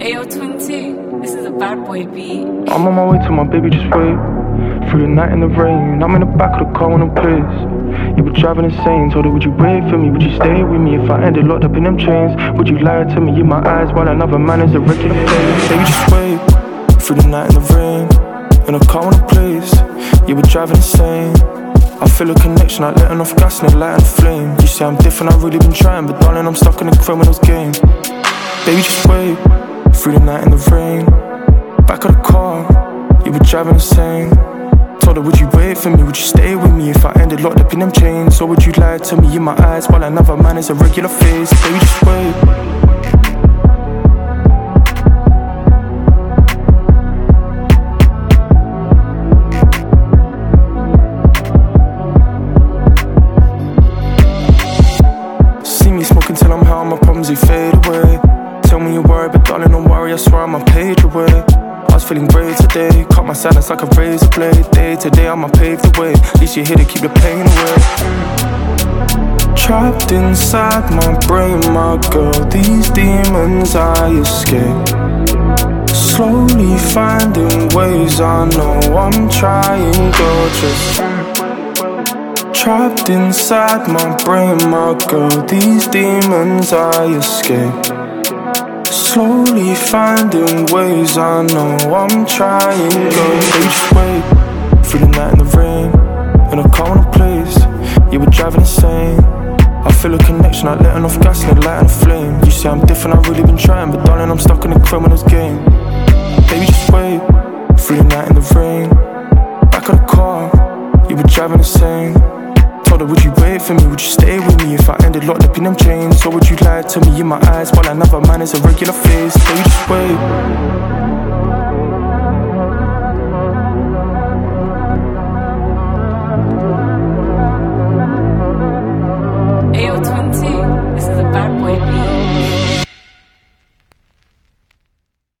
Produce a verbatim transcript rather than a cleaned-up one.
Ayo, twenty, this is a bad boy beat. I'm on my way to my baby, just wait. Through the night in the rain, I'm in the back of the car when I'm pissed. You were driving insane, told her would you wait for me, would you stay with me if I ended locked up in them chains? Would you lie to me in my eyes while another man is a regular face? Baby, just wait. Through the night in the rain, in a car when I'm placed. You were driving insane. I feel a connection, like letting off gas and it lighting a flame. You say I'm different, I've really been trying, but darling, I'm stuck in the criminal's game. Baby, just wait. Through the night in the rain, back of the car, you were driving insane. Told her would you wait for me, would you stay with me if I ended locked up in them chains? Or would you lie to me in my eyes while another man is a regular face? Baby, just wait. See me smoking till I'm high, my problems they fade away. Tell me you're worried, but darling, don't worry, I swear I'm on page away. I was feeling great today, cut my sadness like a razor blade. Day to day, I'ma pave the way. At least you're here to keep the pain away. Trapped inside my brain, my girl, these demons I escape. Slowly finding ways, I know I'm trying, girl, just trapped inside my brain, my girl, these demons I escape. Slowly finding ways, I know I'm trying, girl. Baby, just wait. Through the night in the rain, in a car when I'm placed. You were driving insane. I feel a connection, like letting off gas and it lighting a flame. You say I'm different, I've really been trying, but darling, I'm stuck in the criminal's game. Baby, just wait. Through the night in the rain, back of the car, you were driving insane. Told her would you wait for me, would you stay with me if I ended locked up in them chains? Or would you lie to me in my eyes while another man is a regular face? Baby, just wait. Ayo, twenty, this is a bad boy beat.